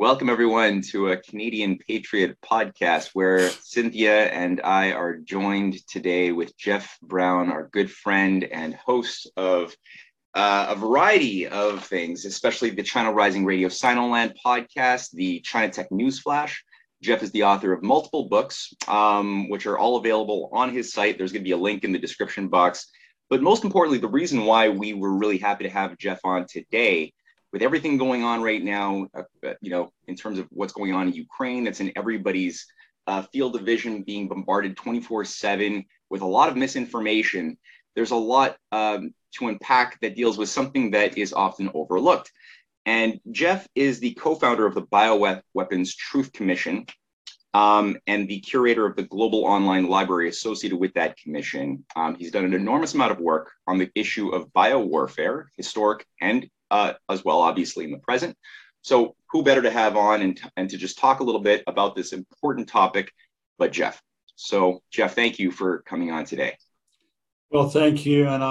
Welcome, everyone, to a Canadian Patriot podcast where Cynthia and I are joined today with Jeff Brown, our good friend and host of a variety of things, especially the China Rising Radio Sinoland podcast, the China Tech News Flash. Jeff is the author of multiple books, which are all available on his site. There's going to be a link in the description box. But most importantly, the reason why we were really happy to have Jeff on today, with everything going on right now, in terms of what's going on in Ukraine, that's in everybody's field of vision, being bombarded 24/7 with a lot of misinformation. There's a lot to unpack that deals with something that is often overlooked. And Jeff is the co-founder of the Bioweapons Truth Commission and the curator of the global online library associated with that commission. He's done an enormous amount of work on the issue of biowarfare, historic and as well, obviously, in the present. So who better to have on and to just talk a little bit about this important topic but Jeff. So Jeff, thank you for coming on today. Well, thank you, and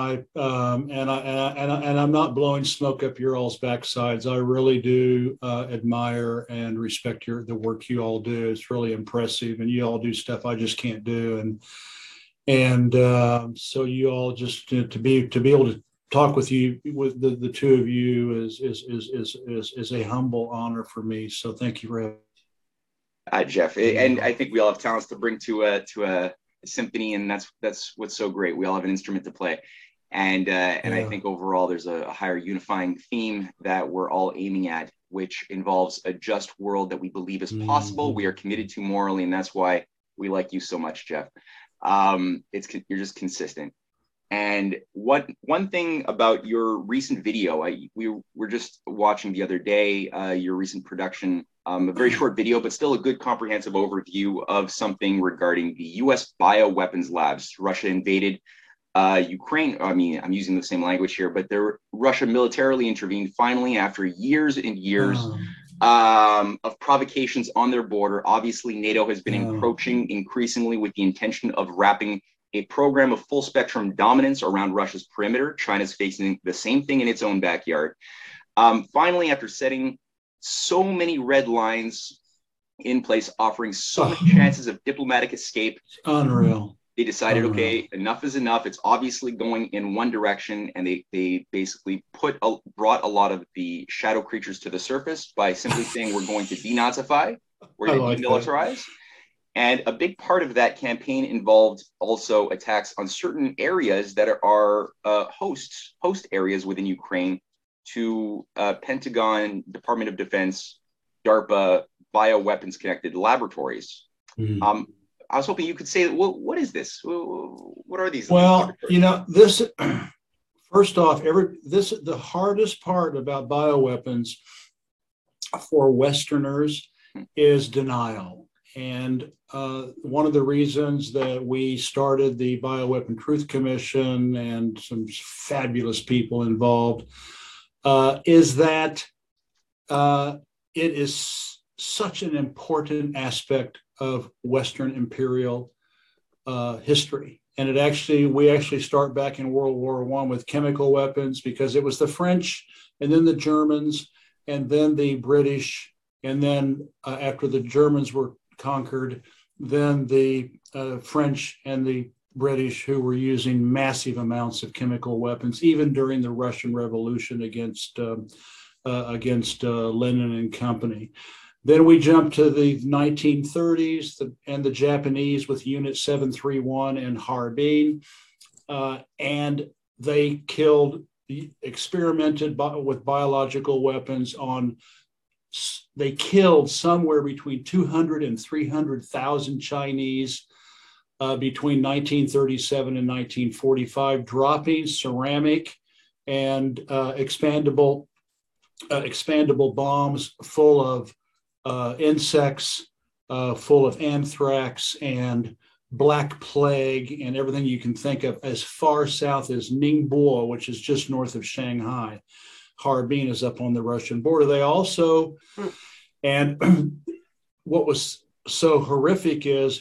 I'm not blowing smoke up your all's backsides. I really do admire and respect the work you all do. It's really impressive, and you all do stuff I just can't do, and so you all just to be able to talk with you, with the two of you, is a humble honor for me. So thank you, Rev. Jeff, and I think we all have talents to bring to a symphony, and that's what's so great. We all have an instrument to play, and I think overall there's a higher unifying theme that we're all aiming at, which involves a just world that we believe is possible. We are committed to morally, and that's why we like you so much, Jeff. You're just consistent. And one thing about your recent video, we were just watching the other day, your recent production, a very short video, but still a good comprehensive overview of something regarding the U.S. bioweapons labs. Russia invaded Ukraine. I mean, I'm using the same language here, but Russia militarily intervened finally after years and years of provocations on their border. Obviously, NATO has been encroaching increasingly with the intention of wrapping a program of full spectrum dominance around Russia's perimeter. China's facing the same thing in its own backyard. Finally, after setting so many red lines in place, offering so many chances of diplomatic escape, unreal. They decided, okay, enough is enough. It's obviously going in one direction, and they basically brought a lot of the shadow creatures to the surface by simply saying we're going to denazify, we're going to demilitarize. And a big part of that campaign involved also attacks on certain areas that are host areas within Ukraine to Pentagon, Department of Defense, DARPA, bioweapons connected laboratories. I was hoping you could say, what is this? What are these? Well, this, first off, the hardest part about bioweapons for Westerners is denial. And one of the reasons that we started the Bioweapon Truth Commission and some fabulous people involved is that it is such an important aspect of Western imperial history. And we actually start back in World War I with chemical weapons, because it was the French and then the Germans and then the British. And then after the Germans were conquered, then the French and the British, who were using massive amounts of chemical weapons, even during the Russian Revolution against Lenin and company. Then we jump to the 1930s and the Japanese with Unit 731 and Harbin, and they experimented with biological weapons on. They killed somewhere between 200 and 300,000 Chinese between 1937 and 1945, dropping ceramic and expandable bombs full of insects, full of anthrax and Black Plague and everything you can think of, as far south as Ningbo, which is just north of Shanghai. Harbin is up on the Russian border. They also, and what was so horrific is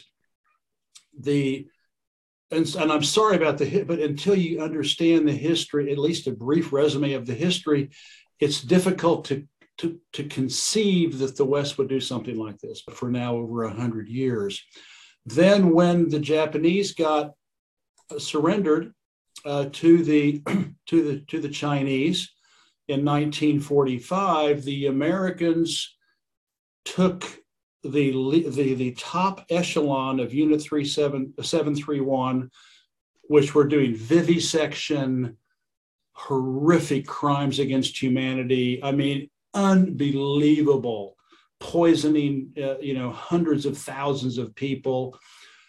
and I'm sorry about but until you understand the history, at least a brief resume of the history, it's difficult to conceive that the West would do something like this for now over 100 years. Then when the Japanese got surrendered to the Chinese in 1945, the Americans took the top echelon of Unit 731, which were doing vivisection, horrific crimes against humanity. I mean, unbelievable, poisoning, hundreds of thousands of people,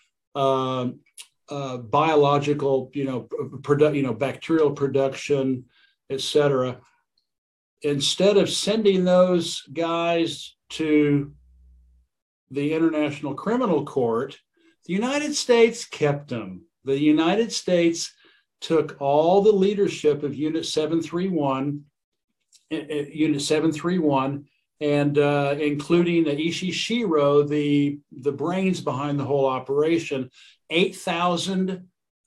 biological, bacterial production, etc. Instead of sending those guys to the International Criminal Court, the United States kept them. The United States took all the leadership of Unit 731, and including Ishi Shiro, the brains behind the whole operation, 8,000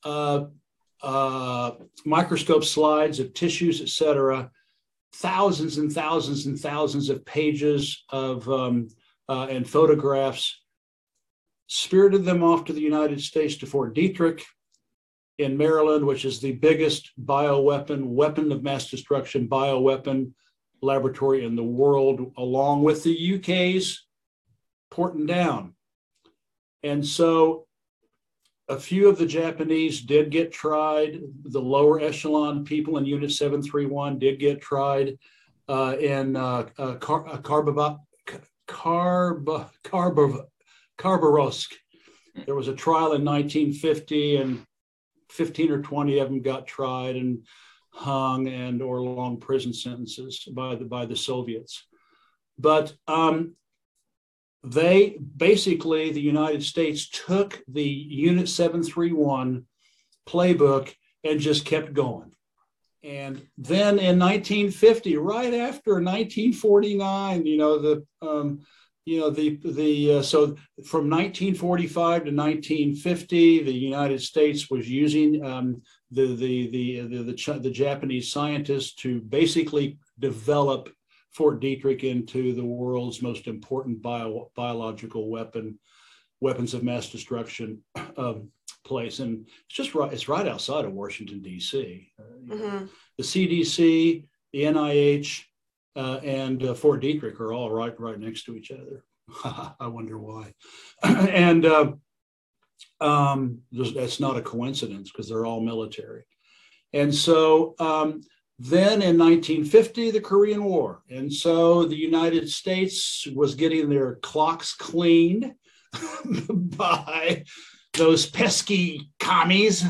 microscope slides of tissues, etc., thousands and thousands and thousands of pages of and photographs, spirited them off to the United States, to Fort Detrick in Maryland, which is the biggest weapon of mass destruction bioweapon laboratory in the world, along with the UK's Porton Down. And so a few of the Japanese did get tried. The lower echelon people in Unit 731 did get tried in Khabarovsk. There was a trial in 1950, and 15 or 20 of them got tried and hung and or long prison sentences by the Soviets. But they basically, the United States took the Unit 731 playbook and just kept going. And then in 1950, right after 1949, so from 1945 to 1950, the United States was using the Japanese scientists to basically develop Fort Detrick into the world's most important biological weapons of mass destruction place. And it's right outside of Washington, D.C. The CDC, the NIH, and Fort Detrick are all right next to each other. I wonder why. And that's not a coincidence, because they're all military. And so then in 1950, the Korean War. And so the United States was getting their clocks cleaned by those pesky commies,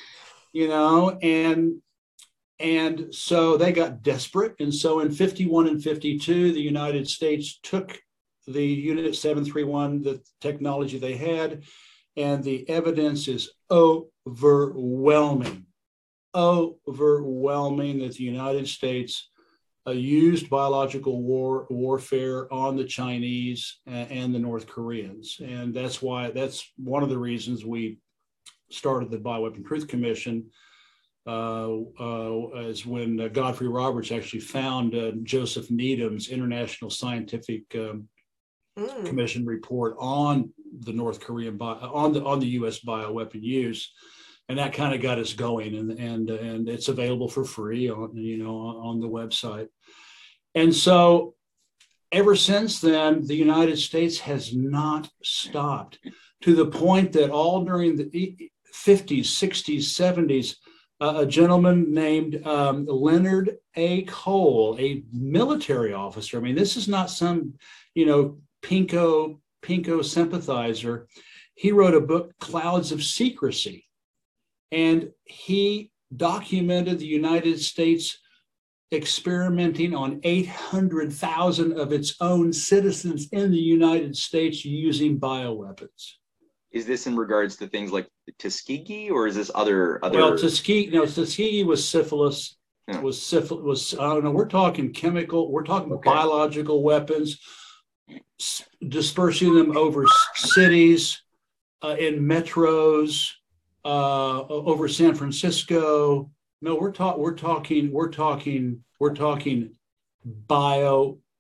and so they got desperate. And so in 51 and 52, the United States took the Unit 731, the technology they had, and the evidence is overwhelming that the United States used biological warfare on the Chinese and the North Koreans. And that's one of the reasons we started the Bioweapon Truth Commission, as when Godfrey Roberts actually found Joseph Needham's International Scientific Commission report on the North Korean on the U.S. bioweapon use, and that kind of got us going. And it's available for free on the website. And so ever since then, the United States has not stopped, to the point that all during the 50s, 60s, 70s, a gentleman named Leonard A. Cole, a military officer. I mean, this is not some, pinko sympathizer. He wrote a book, Clouds of Secrecy, and he documented the United States experimenting on 800,000 of its own citizens in the United States using bioweapons. Is this in regards to things like Tuskegee, or is this other? Well, Tuskegee was syphilis. Yeah. Was I don't know. We're talking chemical. We're talking biological weapons, dispersing them over cities, in metros, over San Francisco. No, we're talking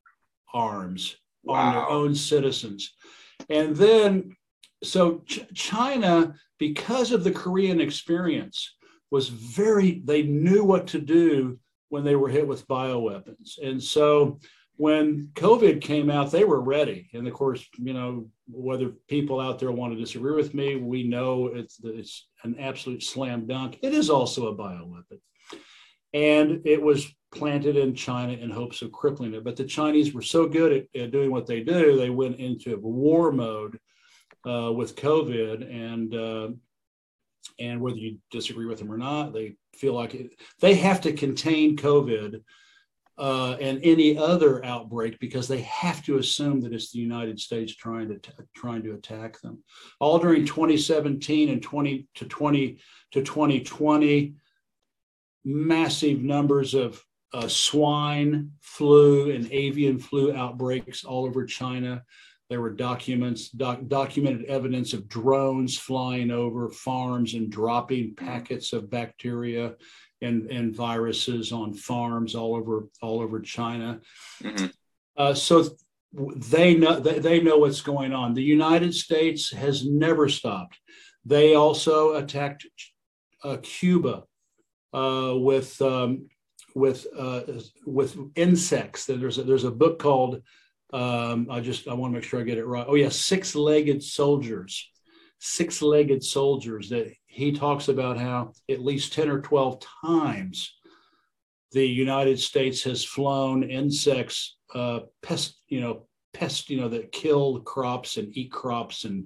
arms on their Wow. own citizens. And then, so China, because of the Korean experience, they knew what to do when they were hit with bioweapons. And so when COVID came out, they were ready. And of course, whether people out there want to disagree with me, we know it's an absolute slam dunk. It is also a bioweapon. And it was planted in China in hopes of crippling it. But the Chinese were so good at doing what they do, they went into war mode with COVID. And whether you disagree with them or not, they feel like they have to contain COVID and any other outbreak because they have to assume that it's the United States trying to attack them. All during 2017 and 2020, massive numbers of swine flu and avian flu outbreaks all over China. There were documented evidence of drones flying over farms and dropping packets of bacteria and viruses on farms all over China. Mm-hmm. So they know what's going on. The United States has never stopped. They also attacked Cuba with insects. There's a book called I want to make sure I get it right. Oh yeah, Six-Legged Soldiers that he talks about how at least 10 or 12 times the United States has flown insects, pests that kill crops and eat crops and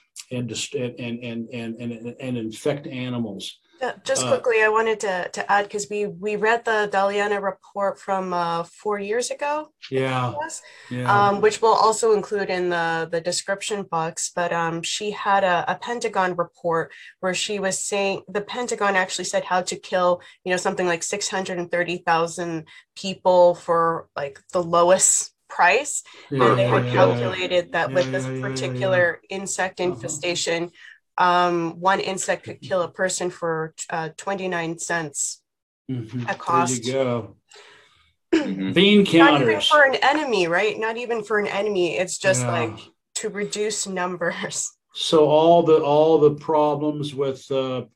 infect animals. Just quickly, I wanted to add, because we read the Daliana report from 4 years ago. Yeah. Which we'll also include in the description box. But she had a Pentagon report where she was saying the Pentagon actually said how to kill, something like 630,000 people for like the lowest price. And they had calculated that with this particular insect infestation, one insect could kill a person for 29 cents a cost. There you go. Bean counters. Not even for an enemy, right? Not even for an enemy. It's just like to reduce numbers. So all the problems with what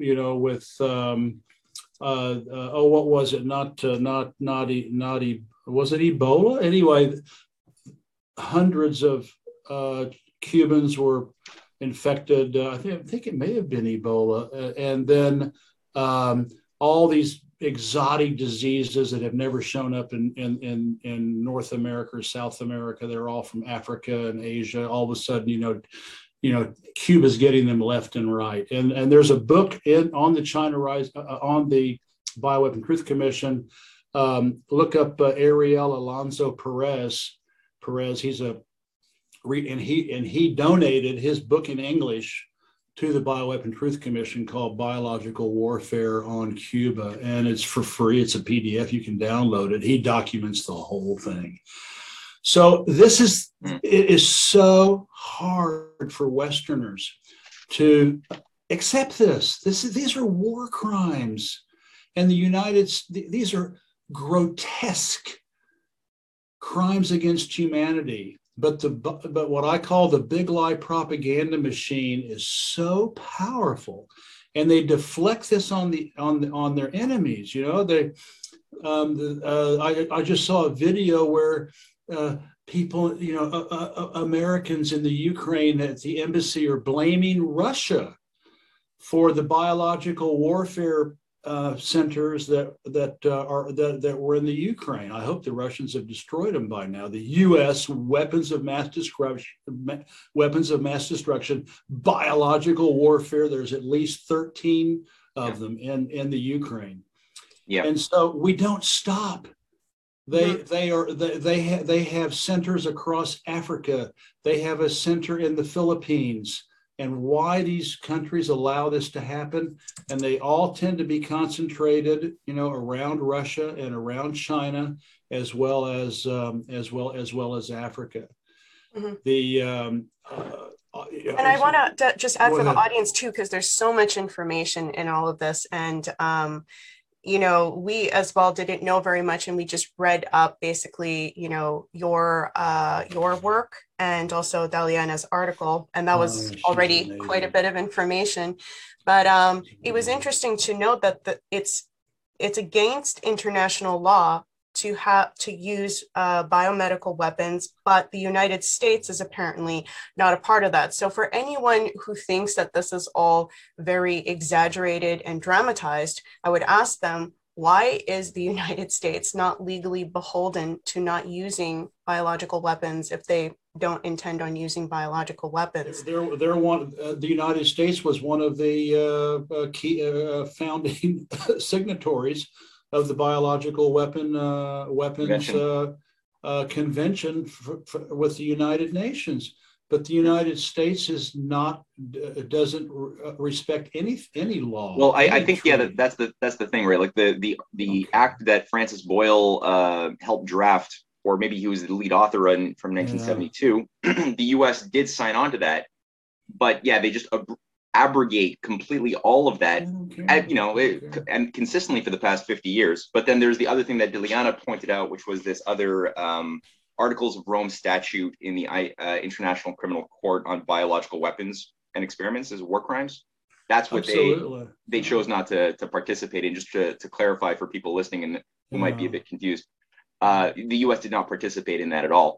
was it? Was it Ebola? Anyway, hundreds of Cubans were infected. I think it may have been Ebola, and then all these exotic diseases that have never shown up in North America or South America. They're all from Africa and Asia. All of a sudden, Cuba's getting them left and right. And there's a book on the China Rise on the Bioweapon Truth Commission. Look up Ariel Alonso Perez. He's he donated his book in English to the Bioweapon Truth Commission called Biological Warfare on Cuba. And it's for free. It's a PDF. You can download it. He documents the whole thing. So it is so hard for Westerners to accept this. These are war crimes. And these are grotesque crimes against humanity. But what I call the big lie propaganda machine is so powerful, and they deflect this on their enemies. I just saw a video where people, Americans in the Ukraine at the embassy are blaming Russia for the biological warfare centers that were in the Ukraine. I hope the Russians have destroyed them by now. The U.S. weapons of mass destruction, biological warfare. There's at least 13 of them in the Ukraine. Yeah, and so we don't stop. They have centers across Africa. They have a center in the Philippines. And why these countries allow this to happen, and they all tend to be concentrated, around Russia and around China, as well as Africa. Mm-hmm. And I want to just add for the audience too, because there's so much information in all of this, and we as well didn't know very much, and we just read up basically, your work and also Daliana's article, and that was she's already amazing. quite a bit of information. But it was interesting to note that it's against international law to use biomedical weapons, but the United States is apparently not a part of that. So for anyone who thinks that this is all very exaggerated and dramatized, I would ask them, why is the United States not legally beholden to not using biological weapons if they don't intend on using biological weapons? The United States was one of the key founding signatories of the biological weapons convention with the United Nations, but the United States doesn't respect any law. Well, I think that's the thing, right? Like the act that Francis Boyle helped draft, or maybe he was the lead author from 1972. The U.S. did sign on to that, but they just abrogate completely all of that, and consistently for the past 50 years. But then there's the other thing that Daliana pointed out, which was this other Articles of Rome statute in the International Criminal Court on biological weapons and experiments as war crimes. That's what they chose not to participate in. Just to clarify for people listening and who might be a bit confused, the U.S. did not participate in that at all.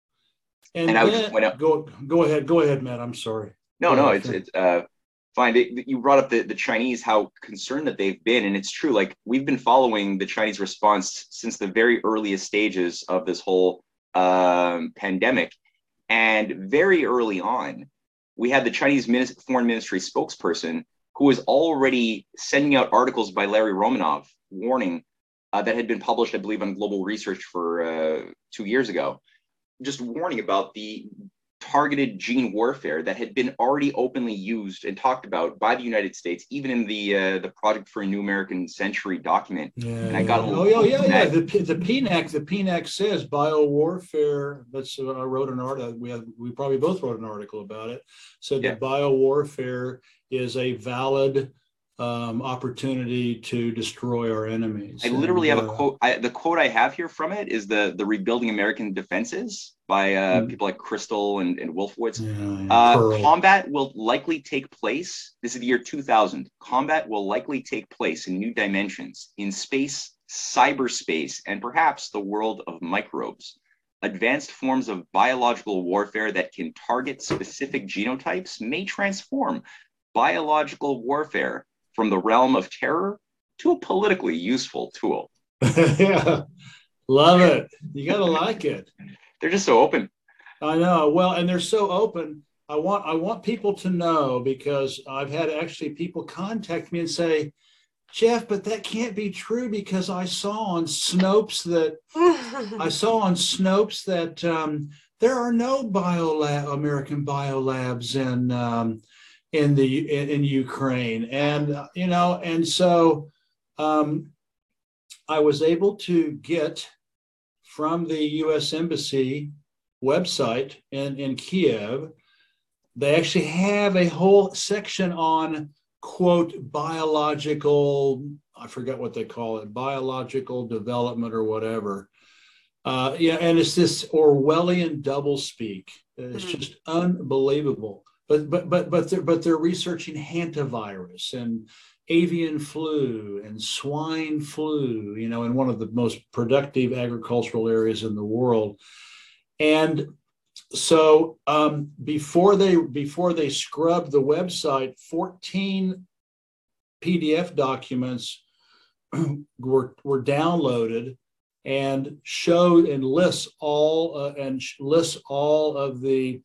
And I would just point out. Go ahead, Matt. I'm sorry. No, it's fine. You brought up the Chinese, how concerned that they've been, and it's true. Like, we've been following the Chinese response since the very earliest stages of this whole pandemic, and very early on, we had the Chinese Foreign Ministry spokesperson who was already sending out articles by Larry Romanov warning that had been published, I believe, on Global Research for 2 years ago, just warning about the targeted gene warfare that had been already openly used and talked about by the United States, even in the Project for a New American Century document. And I got a little The PNAC says biowarfare. I wrote an article. We probably both wrote an article about it. Said that biowarfare is a valid opportunity to destroy our enemies. I literally have a quote. The quote I have here from it is the Rebuilding American Defenses by people like Crystal and Wolfowitz. Combat will likely take place. This is the year 2000. Combat will likely take place in new dimensions, in space, cyberspace, and perhaps the world of microbes. Advanced forms of biological warfare that can target specific genotypes may transform biological warfare from the realm of terror to a politically useful tool. Yeah, love it. You gotta like it. They're just so open. I know. Well, and they're so open. I want people to know, because I've had actually people contact me and say, Jeff, but that can't be true, because I saw on Snopes that there are no American biolabs in Ukraine, and so I was able to get from the U.S. Embassy website in Kiev. They actually have a whole section on, quote, biological, I forget what they call it, biological development or whatever. And it's this Orwellian doublespeak. It's just unbelievable. But they're researching hantavirus and avian flu and swine flu, in one of the most productive agricultural areas in the world. And so before they scrubbed the website, 14 PDF documents were downloaded and showed and lists all of the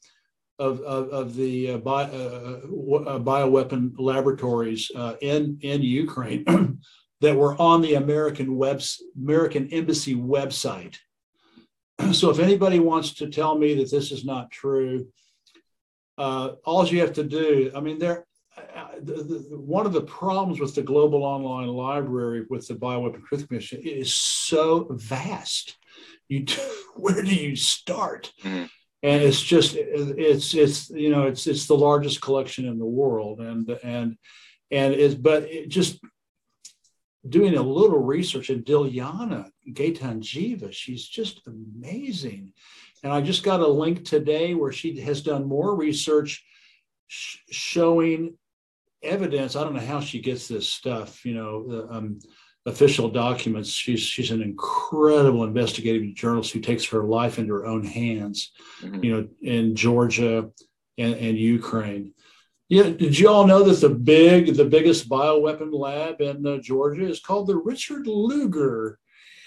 bioweapon laboratories in Ukraine that were on the American Embassy website. So if anybody wants to tell me that this is not true, all you have to do, one of the problems with the Global Online Library with the Bioweapon Truth Commission is so vast. Where do you start? Mm-hmm. And it's just it's the largest collection in the world, but doing a little research, and Dilyana Gaitanjeva, she's just amazing. And I just got a link today where she has done more research showing evidence. I don't know how she gets this stuff, official documents. She's an incredible investigative journalist who takes her life into her own hands, in Georgia and Ukraine. Yeah, did you all know that the biggest bioweapon lab in Georgia is called the Richard Lugar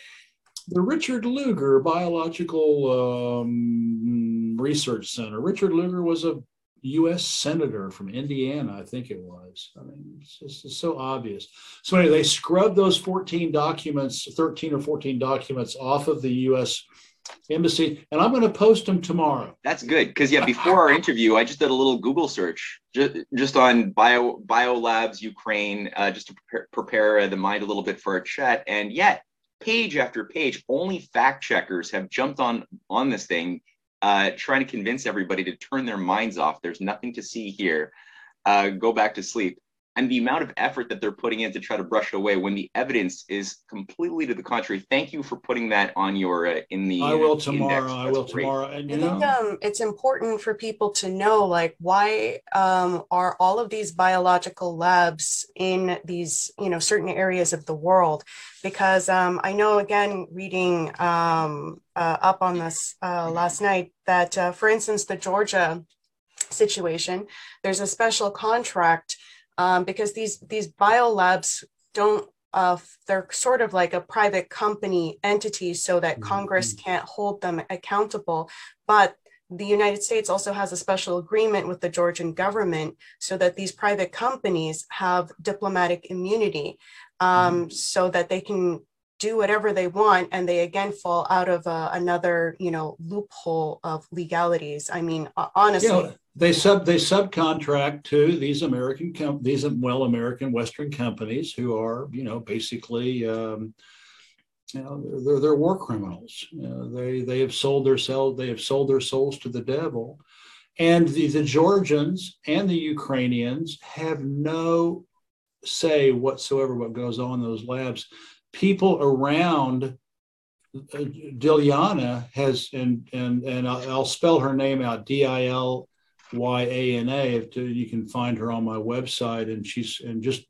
Biological Research Center? Richard Lugar was a U.S. senator from Indiana, I think it was. I mean, it's so obvious. So anyway, they scrubbed those 13 or 14 documents off of the U.S. Embassy, and I'm going to post them tomorrow. That's good, because before our interview, I just did a little Google search just on biolabs Ukraine, just to prepare the mind a little bit for our chat, and yet page after page, only fact checkers have jumped on this thing, trying to convince everybody to turn their minds off. There's nothing to see here. Go back to sleep. And the amount of effort that they're putting in to try to brush it away when the evidence is completely to the contrary. Thank you for putting that on your I will tomorrow. I will great. tomorrow. And I think it's important for people to know, like, why are all of these biological labs in these, certain areas of the world? Because I know, again, reading up on this last night, that, for instance, the Georgia situation, there's a special contract because these biolabs don't, they're sort of like a private company entity, so that Congress can't hold them accountable. But the United States also has a special agreement with the Georgian government so that these private companies have diplomatic immunity, so that they can do whatever they want, and they again fall out of another, loophole of legalities. I mean, honestly. They subcontract to these American Western companies who are, basically, they're war criminals. They have sold their souls to the devil, and the Georgians and the Ukrainians have no say whatsoever what goes on in those labs. People around Dilyana has, and I'll spell her name out, Dilyana. You can find her on my website, and just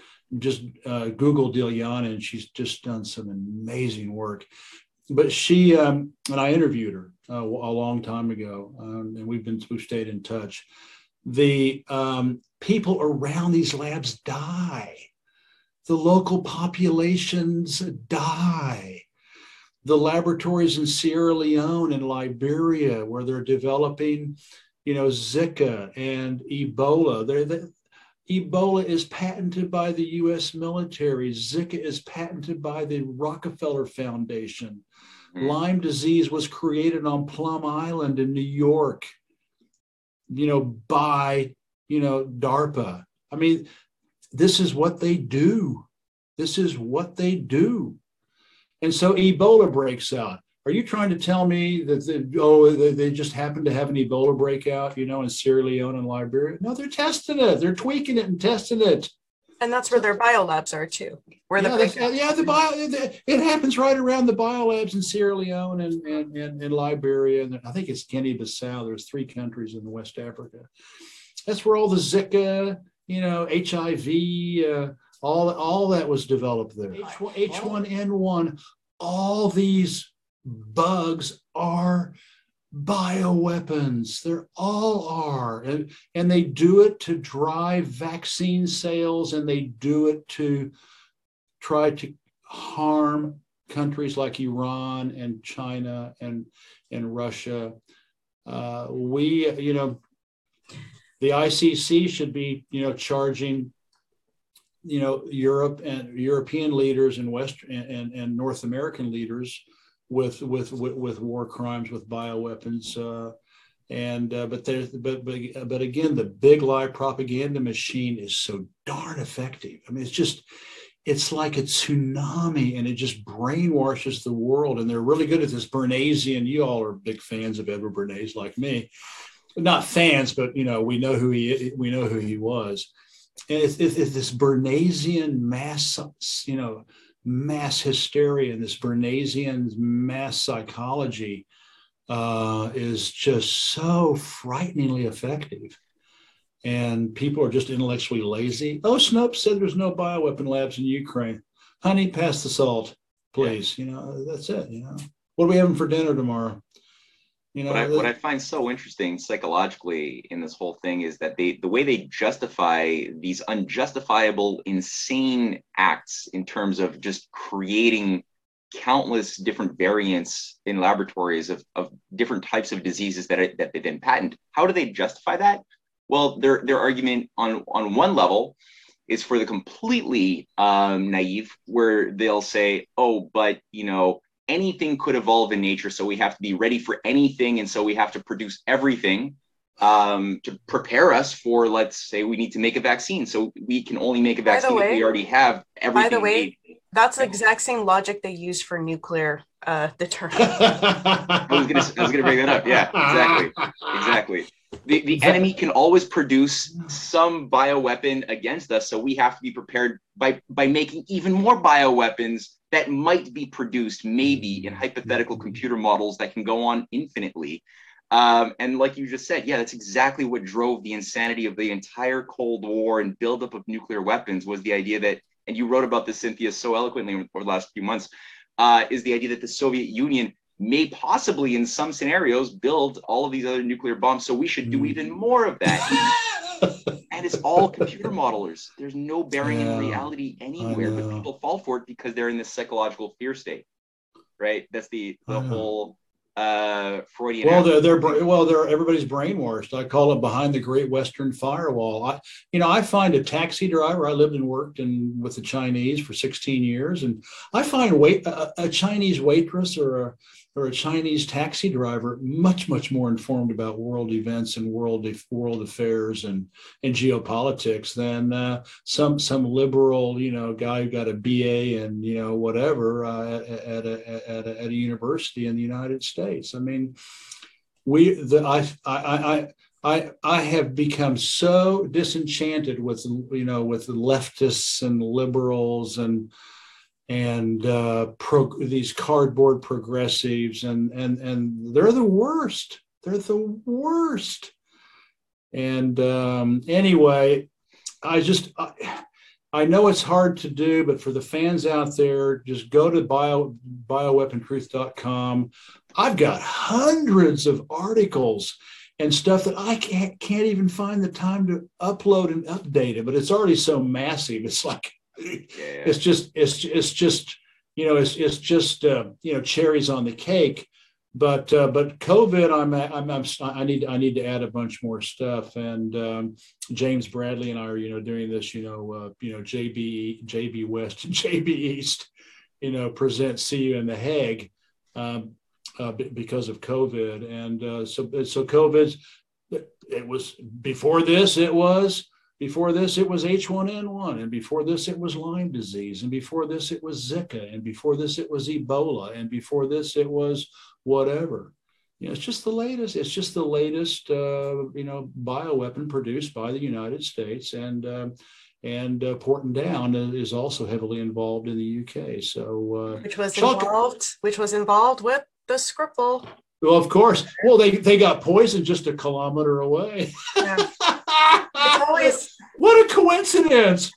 Google Dilyana, and she's just done some amazing work. But she and I interviewed her a long time ago, and we've stayed in touch. The people around these labs die. The local populations die. The laboratories in Sierra Leone and Liberia, where they're developing, Zika and Ebola. Ebola is patented by the U.S. military. Zika is patented by the Rockefeller Foundation. Lyme disease was created on Plum Island in New York, by, DARPA. I mean, this is what they do. And so Ebola breaks out. Are you trying to tell me that they just happen to have an Ebola breakout, in Sierra Leone and Liberia? No, they're testing it. They're tweaking it and testing it. And that's where their biolabs are too. It happens right around the biolabs in Sierra Leone and Liberia. And I think it's Guinea-Bissau. There's 3 countries in West Africa. That's where all the Zika, HIV, all that was developed there. H1N1, all these bugs are bioweapons. They're all are. And they do it to drive vaccine sales, and they do it to try to harm countries like Iran and China and Russia. The ICC should be, charging, Europe and European leaders and and North American leaders with war crimes, with bioweapons, but again, the big lie propaganda machine is so darn effective. I mean, it's like a tsunami, and it just brainwashes the world. And they're really good at this. Bernaysian, you all are big fans of Edward Bernays, like me. Not fans, but we know who he was. it's this Bernaysian mass, mass hysteria, and this Bernaysian mass psychology is just so frighteningly effective. And people are just intellectually lazy. Oh, Snopes said there's no bioweapon labs in Ukraine. Honey, pass the salt, please. That's it. What are we having for dinner tomorrow? What I find so interesting psychologically in this whole thing is that the way they justify these unjustifiable, insane acts in terms of just creating countless different variants in laboratories of different types of diseases that they then patent. How do they justify that? Well, their argument on one level is for the completely naive, where they'll say, oh, but anything could evolve in nature, so we have to be ready for anything, and so we have to produce everything to prepare us for, let's say, we need to make a vaccine, so we can only make a vaccine if we already have everything. By the way, that's the exact same logic they use for nuclear deterrence. I was gonna bring that up. Yeah, exactly. The enemy can always produce some bioweapon against us, so we have to be prepared by making even more bioweapons that might be produced maybe in hypothetical computer models that can go on infinitely. And like you just said, yeah, that's exactly what drove the insanity of the entire Cold War and buildup of nuclear weapons, was the idea that, and you wrote about this, Cynthia, so eloquently over the last few months, is the idea that the Soviet Union may possibly in some scenarios build all of these other nuclear bombs, so we should do even more of that. And it's all computer modelers. There's no bearing in reality anywhere, but people fall for it because they're in this psychological fear state, right? That's the whole Freudian. Well, they're everybody's brainwashed. I call it behind the Great Western Firewall. I find a taxi driver. I lived and worked with the Chinese for 16 years, and I find a Chinese waitress or a Chinese taxi driver much more informed about world events and world affairs and geopolitics than some liberal guy who got a BA and whatever at a university in the United States. I mean, I have become so disenchanted with the leftists and liberals and these cardboard progressives, and they're the worst. They're the worst. And anyway, I know it's hard to do, but for the fans out there, just go to bioweapontruth.com. I've got hundreds of articles and stuff that I can't even find the time to upload and update it, but it's already so massive. It's like, it's just cherries on the cake. But COVID, I need to add a bunch more stuff. And James Bradley and I are doing this JB West and JB East present See You in the Hague because of COVID. And so COVID, it was before this. Before this, it was H1N1, and before this, it was Lyme disease, and before this, it was Zika, and before this, it was Ebola, and before this, it was whatever. It's just the latest. It's just the latest, bioweapon produced by the United States, and Porton Down is also heavily involved in the UK. So, which was involved with the Skripal. Well, of course. Well, they got poisoned just a kilometer away. Yeah. What a coincidence.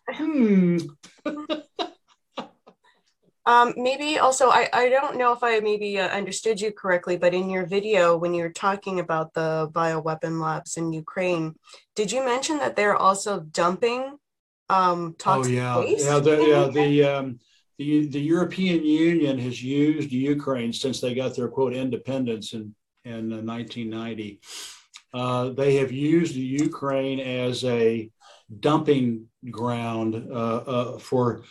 Maybe also, I don't know if I maybe understood you correctly, but in your video, when you're talking about the bioweapon labs in Ukraine, did you mention that they're also dumping toxic waste? The European Union has used Ukraine since they got their quote independence in 1990. They have used Ukraine as a dumping ground for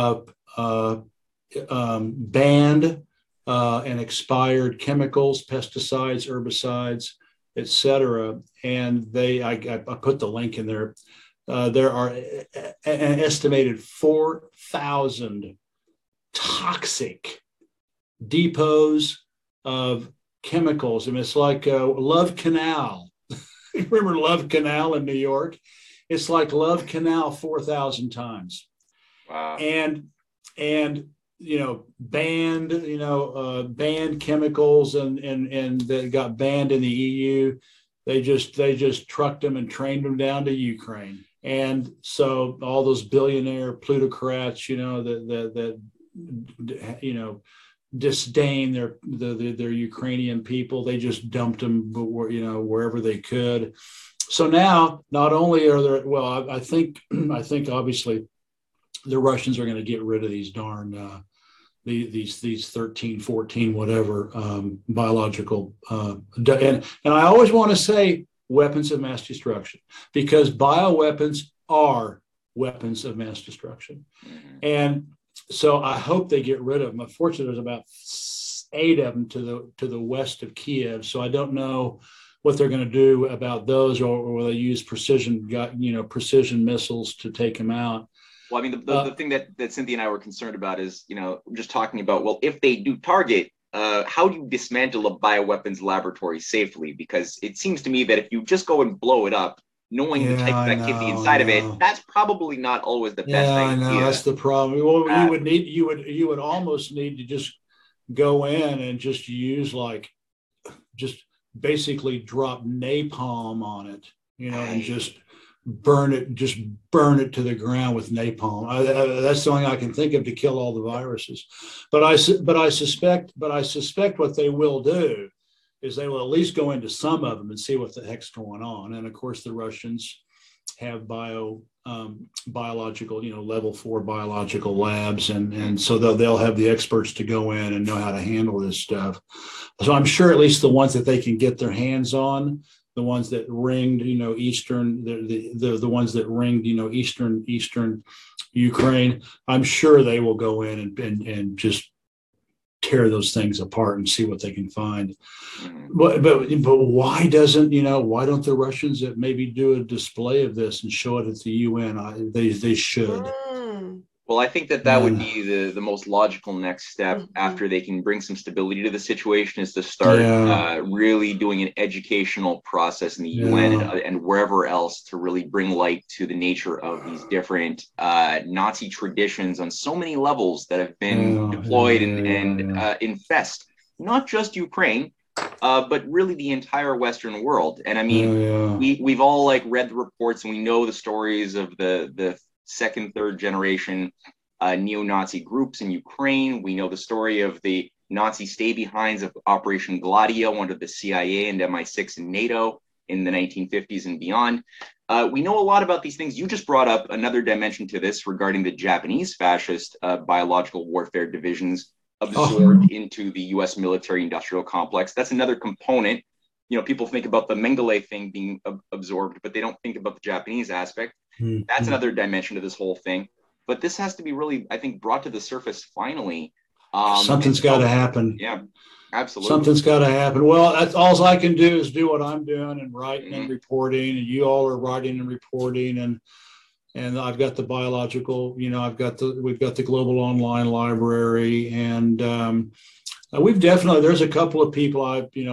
banned and expired chemicals, pesticides, herbicides, etc. And I put the link in there. There are an estimated 4,000 toxic depots of chemicals. I mean, it's like Love Canal. Remember Love Canal in New York? it's like Love Canal 4,000 times. Wow. And banned chemicals and that got banned in the EU. They just trucked them and trained them down to Ukraine. And so all those billionaire plutocrats, that disdain their Ukrainian people, they just dumped them, wherever they could. So now, not only are there, well, I think obviously the Russians are going to get rid of these darn these 13, 14, whatever biological and I always want to say weapons of mass destruction, because bioweapons are weapons of mass destruction. Mm-hmm. And so I hope they get rid of them. Unfortunately, there's about 8 of them to the west of Kiev. So I don't know what they're going to do about those, or will they use precision missiles to take them out. Well, I mean, the thing that Cynthia and I were concerned about is, just talking about, well, if they do target, how do you dismantle a bioweapons laboratory safely? Because it seems to me that if you just go and blow it up, knowing the type of activity inside of it, that's probably not always the best idea. I know, that's the problem. Well, you would almost need to just go in and just use just basically drop napalm on it, and just burn it to the ground with napalm. That's the only I can think of to kill all the viruses. But I suspect what they will do is they will at least go into some of them and see what the heck's going on. And of course, the Russians have biological, level 4 biological labs, and so they'll have the experts to go in and know how to handle this stuff. So I'm sure at least the ones that they can get their hands on, the ones that ringed, eastern, the ones that ringed, eastern Ukraine, I'm sure they will go in and just tear those things apart and see what they can find. But why don't the Russians maybe do a display of this and show it at the UN? They should. Well, I think that would be the most logical next step after they can bring some stability to the situation, is to start really doing an educational process in the UN and wherever else to really bring light to the nature of these different Nazi traditions on so many levels that have been deployed and infest not just Ukraine, but really the entire Western world. And I mean, we've all read the reports, and we know the stories of the second, third generation neo-Nazi groups in Ukraine. We know the story of the Nazi stay-behinds of Operation Gladio under the CIA and MI6 and NATO in the 1950s and beyond. We know a lot about these things. You just brought up another dimension to this regarding the Japanese fascist biological warfare divisions absorbed into the U.S. military-industrial complex. That's another component. People think about the Mengele thing being absorbed, but they don't think about the Japanese aspect. That's another dimension to this whole thing. But this has to be really, I think, brought to the surface finally. Something's got to happen. Yeah, absolutely. Something's got to happen. Well, that's all I can do is do what I'm doing and writing and reporting, and you all are writing and reporting, and I've got the biological, we've got the global online library, and we've definitely, there's a couple of people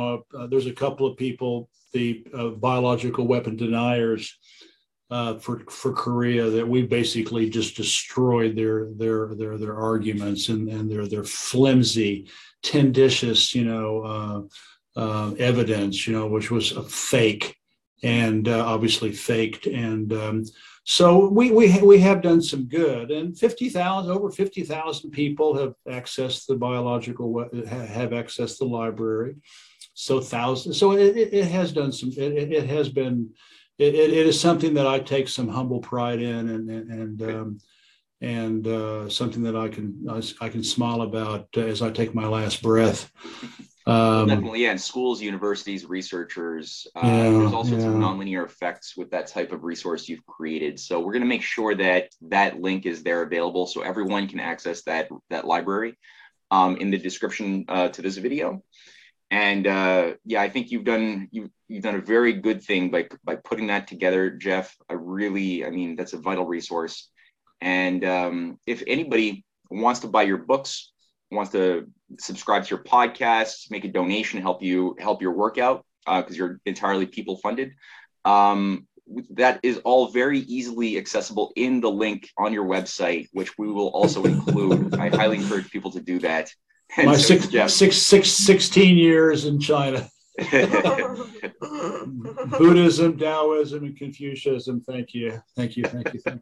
the biological weapon deniers for Korea, that we basically just destroyed their arguments and their flimsy, tenditious, evidence, which was a fake and obviously faked. And so we have done some good, and over 50,000 people have accessed the have accessed the library. So thousands. So it has done some. It has been. It is something that I take some humble pride in, and something that I can smile about as I take my last breath. Definitely, yeah. In schools, universities, researchers, there's all sorts of nonlinear effects with that type of resource you've created. So we're going to make sure that that link is there available, so everyone can access that library in the description to this video. And I think you've done a very good thing by putting that together, Jeff. I mean, that's a vital resource. And if anybody wants to buy your books, wants to subscribe to your podcast, make a donation, help your workout, because you're entirely people funded, that is all very easily accessible in the link on your website, which we will also include. I highly encourage people to do that. And My so, 16 years in China. Buddhism, Taoism, and Confucianism. Thank you. Thank you,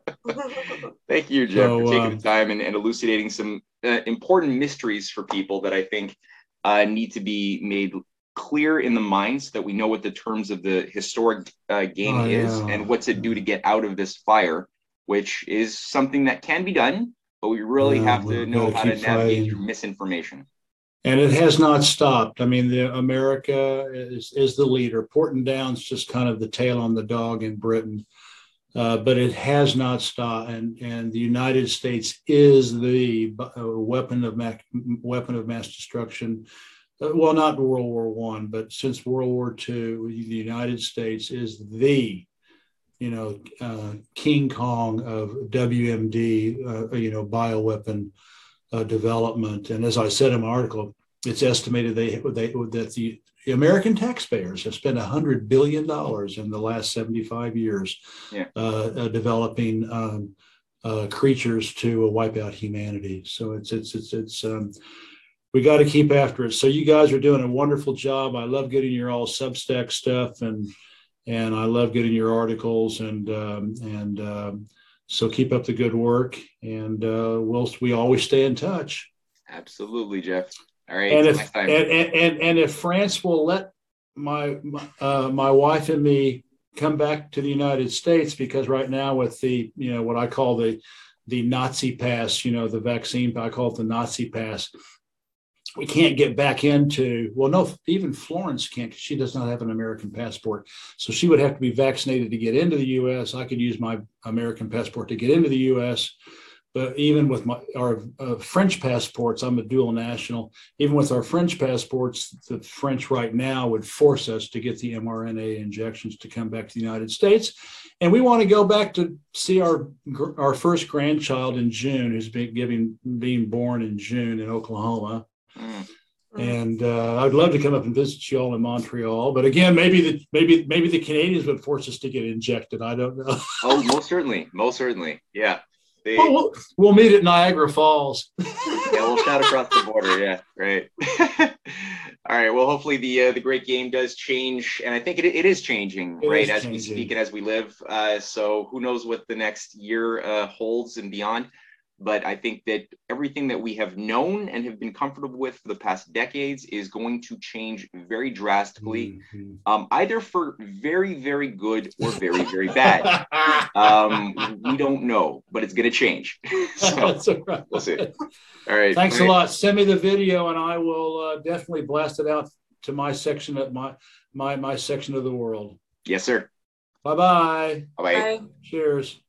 Jeff, for taking the time and elucidating some important mysteries for people that I think need to be made clear in the mind so that we know what the terms of the historic game is and what to do to get out of this fire, which is something that can be done, but we really have to know how to navigate through misinformation. And it has not stopped. I mean, America is the leader. Porton Down's just kind of the tail on the dog in Britain, but it has not stopped. And the United States is the weapon of mass destruction. Well, not World War I, but since World War II, the United States is the, King Kong of WMD, bioweapon development. And as I said in my article, it's estimated that the American taxpayers have spent $100 billion in the last 75 years developing creatures to wipe out humanity. So it's we got to keep after it. So you guys are doing a wonderful job. I love getting your all Substack stuff, and I love getting your articles, and so keep up the good work, and we always stay in touch. Absolutely, Jeff. All right. And if France will let my wife and me come back to the United States, because right now with the what I call the Nazi pass, the vaccine, I call it the Nazi pass. We can't get back into, even Florence can't, because she does not have an American passport. So she would have to be vaccinated to get into the U.S. I could use my American passport to get into the U.S. But even with our French passports, I'm a dual national. Even with our French passports, the French right now would force us to get the mRNA injections to come back to the United States. And we want to go back to see our first grandchild in June, who's being born in June in Oklahoma. And I'd love to come up and visit you all in Montreal, but again, maybe the Canadians would force us to get injected. I don't know. Oh, most certainly, yeah. We'll meet at Niagara Falls. Yeah, we'll shout across the border. Yeah, right. All right. Well, hopefully the great game does change, and I think it is changing, right, as we speak and as we live. So who knows what the next year holds and beyond. But I think that everything that we have known and have been comfortable with for the past decades is going to change very drastically, either for very, very good or very, very bad. We don't know, but it's going to change. So we'll see. All right. Thanks a lot. Send me the video, and I will definitely blast it out to my section of my section of the world. Yes, sir. Bye-bye. Bye-bye. Cheers.